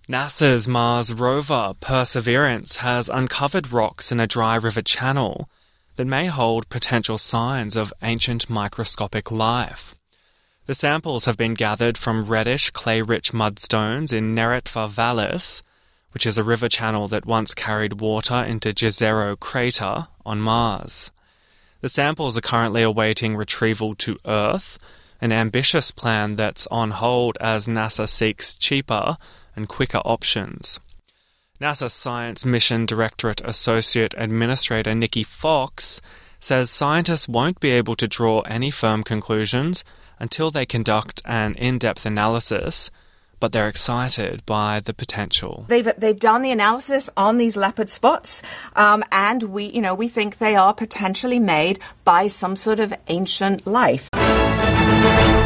NASA's Mars rover Perseverance has uncovered rocks in a dry river channel that may hold potential signs of ancient microscopic life. The samples have been gathered from reddish clay-rich mudstones in Neretva Vallis, which is a river channel that once carried water into Jezero crater on Mars. The samples are currently awaiting retrieval to Earth, an ambitious plan that's on hold as NASA seeks cheaper and quicker options. NASA Science Mission Directorate Associate Administrator Nikki Fox says scientists won't be able to draw any firm conclusions until they conduct an in-depth analysis, but they're excited by the potential. They've done the analysis on these leopard spots, and we think they are potentially made by some sort of ancient life.